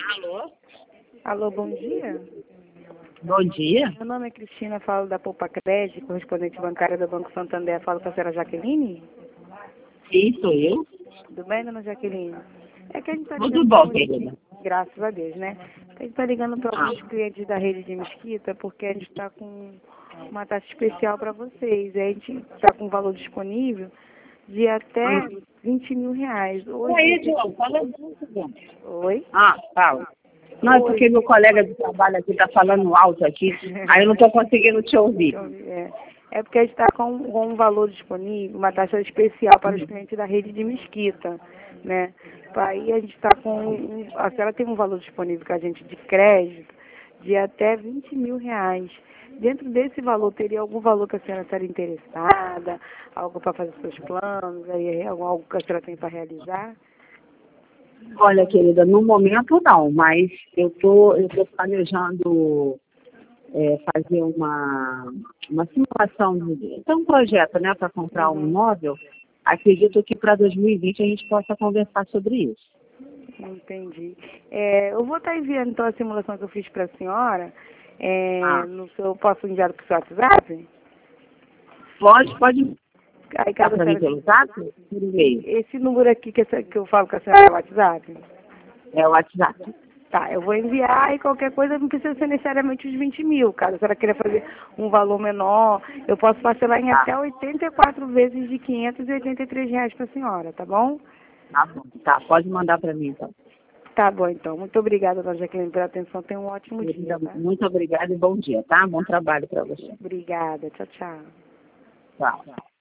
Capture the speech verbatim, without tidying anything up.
Alô? Alô, bom dia. Bom dia. Meu nome é Cristina, falo da Poupa Crédito, correspondente bancária do Banco Santander. Falo com a senhora Jaqueline? Sim, sou eu. Tudo bem, dona Jaqueline? É que a gente está Tudo ligando para bom, alguns querida. clientes, graças a Deus, né? A gente está ligando para Ah, alguns clientes da rede de Mesquita porque a gente está com uma taxa especial para vocês. A gente está com um valor disponível de até vinte mil reais. Hoje, aí, João, fala um segundo. oi? Ah, fala. Não, é porque meu colega de trabalho aqui está falando alto aqui, aí eu não estou conseguindo te ouvir. É, é porque a gente está com, com um valor disponível, uma taxa especial para os clientes da rede de Mesquita, né? Aí a gente está com, um- a senhora tem um valor disponível com a gente de crédito de até vinte mil reais. Dentro desse valor, teria algum valor que a senhora estaria interessada, algo para fazer seus planos, aí, algo algo que a senhora tem para realizar? Olha, querida, no momento não, mas eu tô, eu tô planejando é, fazer uma, uma simulação, de, tem um projeto, né, para comprar um Uhum. imóvel. Acredito que para dois mil e vinte a gente possa conversar sobre isso. Entendi. É, eu vou estar enviando então a simulação que eu fiz para a senhora. É, Ah, no seu, posso enviar para o seu WhatsApp? pode, pode Aí dar caso a para mim senhora. pelo zap? Por e-mail. Esse número aqui que, essa- que eu falo com a senhora é o WhatsApp? É o WhatsApp. Tá, eu vou enviar e qualquer coisa não precisa ser necessariamente os vinte mil. Caso a senhora queira fazer um valor menor, eu posso parcelar em Tá, até oitenta e quatro vezes de quinhentos e oitenta e três reais para a senhora, tá bom? tá bom. Tá, pode mandar para mim então. Tá bom então. Muito obrigada, dona Jaqueline, pela atenção. Tenha um ótimo dia, tá? Muito obrigada e bom dia, tá? Bom trabalho para você. Obrigada. Tchau, tchau. Tchau.